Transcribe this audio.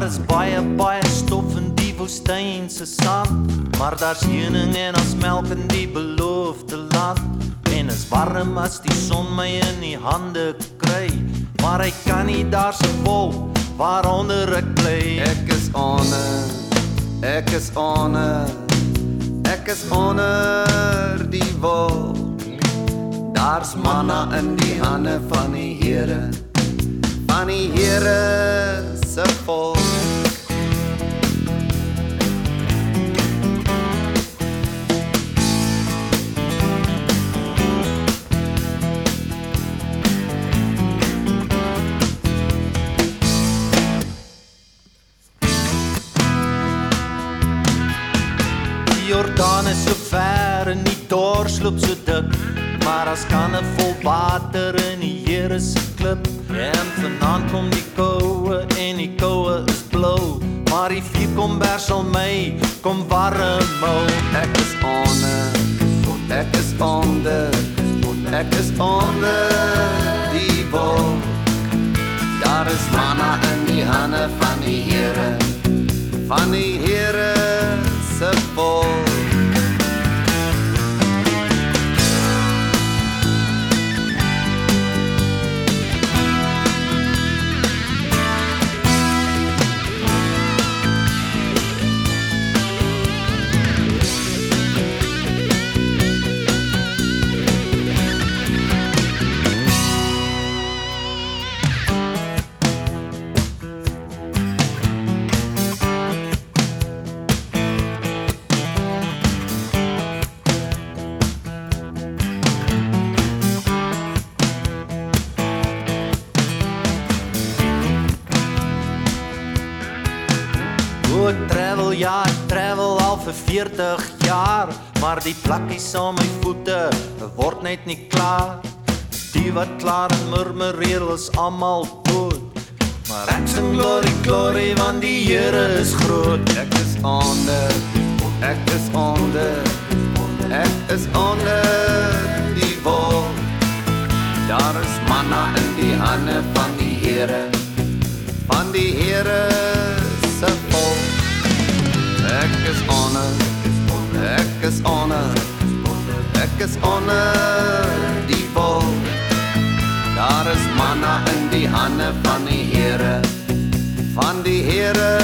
is baie stof in die woestyn se sand, maar daar's heuning en as melk in die beloofde land. En is warm as die son my in die hande kry, maar hy kan nie daar se wolk waaronder ek bly. Ek is onder die wolk. Daar's manna in die hande van die Here se volk. Die Jordaan is so ver en die doorsloop so dik, maar as kanne vol water in die Here se klip. En vanaand kom die koue en die koue is blou, maar die vierkombers sal my kom warm hou. Ek is onder die wolk. Daar is manna in die hande van die Here se volk. Ek travel al vir 40 jaar, maar die plakkies aan my voete word net nie klaar. Die wat klaar en murmureer is almal dood, maar ek sing glory, glory, want die Here is groot. Ek is onder die wolk. Daar is manna in die hande van die Here se volk. Ek is onder die wolk. Daar is manna in die hande van die Here